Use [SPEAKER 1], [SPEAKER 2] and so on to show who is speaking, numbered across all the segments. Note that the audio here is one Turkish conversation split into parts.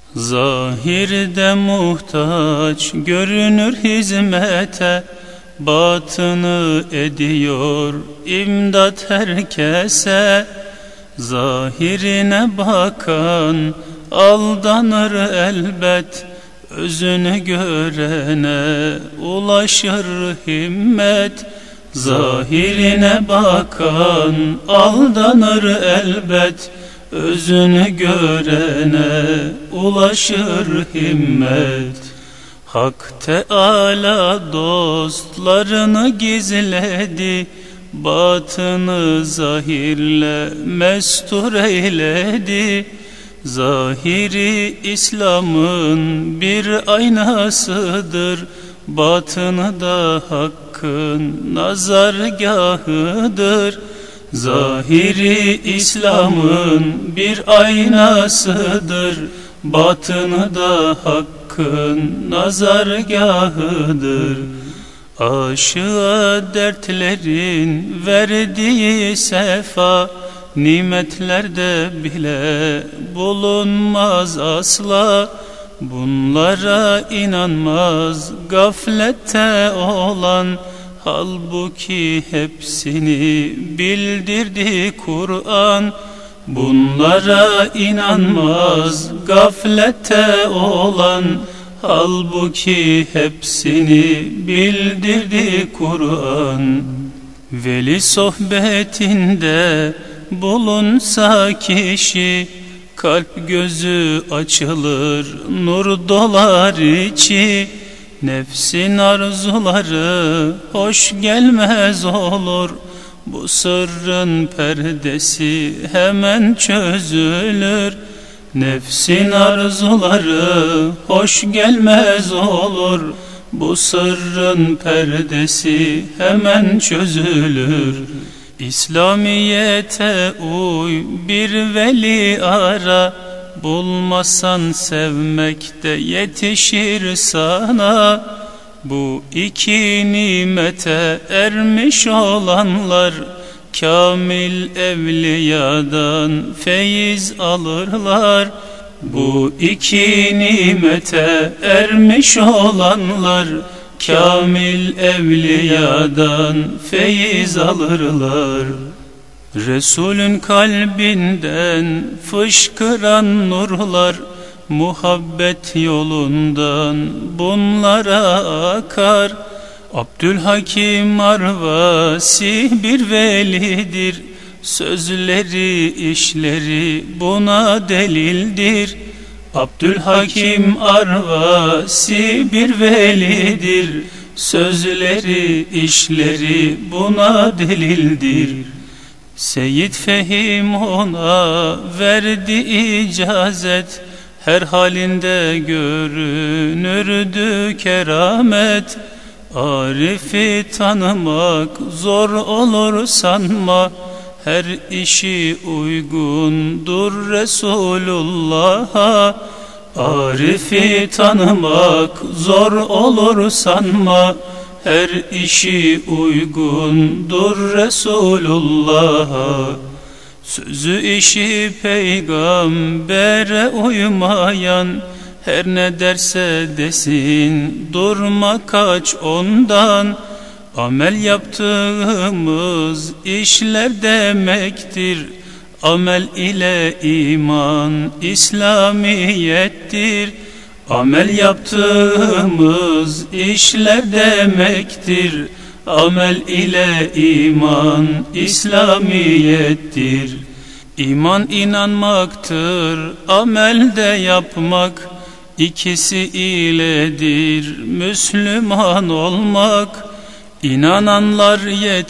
[SPEAKER 1] Zahirde muhtaç görünür hizmete, batını ediyor imdat herkese. Zahirine bakan aldanır elbet, özünü görene ulaşır himmet. Zahirine bakan aldanır elbet, özünü görene ulaşır himmet. Hak Teâlâ dostlarını gizledi, batını zahirle mestur eyledi. Zahiri İslam'ın bir aynasıdır, batını da Hakk'ın nazargahıdır. Zahiri İslam'ın bir aynasıdır, batını da Hakk'ın nazargahıdır. Aşığa dertlerin verdiği sefa, nimetlerde bile bulunmaz asla. Bunlara inanmaz gaflette olan, halbuki hepsini bildirdi Kur'an. Bunlara inanmaz gaflette olan, halbuki hepsini bildirdi Kur'an. Veli sohbetinde bulunsa kişi, kalp gözü açılır, nur dolar içi. Nefsin arzuları hoş gelmez olur, bu sırrın perdesi hemen çözülür. Nefsin arzuları hoş gelmez olur, bu sırrın perdesi hemen çözülür. İslamiyete uy, bir veli ara, bulmasan sevmekte yetişir sana. Bu iki nimete ermiş olanlar, kamil evliyadan feyiz alırlar. Bu iki nimete ermiş olanlar, kamil evliyadan feyiz alırlar. Resulün kalbinden fışkıran nurlar, muhabbet yolundan bunlara akar. Abdülhakim Arvasi bir velidir, sözleri işleri buna delildir. Abdülhakim Arvasi bir velidir, sözleri işleri buna delildir. Seyyid Fehim ona verdi icazet, her halinde görünürdü keramet. Arif'i tanımak zor olur sanma, her işi uygundur Resulullah'a. Arif'i tanımak zor olur sanma, her işi uygundur Resulullah'a. Sözü işi peygambere uymayan, her ne derse desin durma kaç ondan. Amel yaptığımız işler demektir, amel ile iman İslamiyettir. Amel yaptığımız işler demektir, amel ile iman İslamiyettir. İman inanmaktır, amel de yapmak, İkisi iledir Müslüman olmak. İnananlar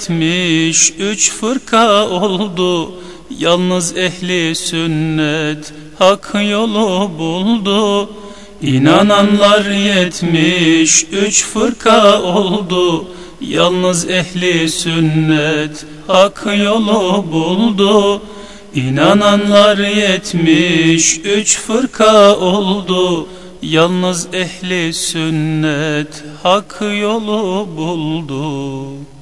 [SPEAKER 1] 73 fırka oldu, yalnız ehli sünnet hak yolu buldu. İnananlar 73 fırka oldu, yalnız ehli sünnet hak yolu buldu. İnananlar 73 fırka oldu, yalnız ehli sünnet hak yolu buldu.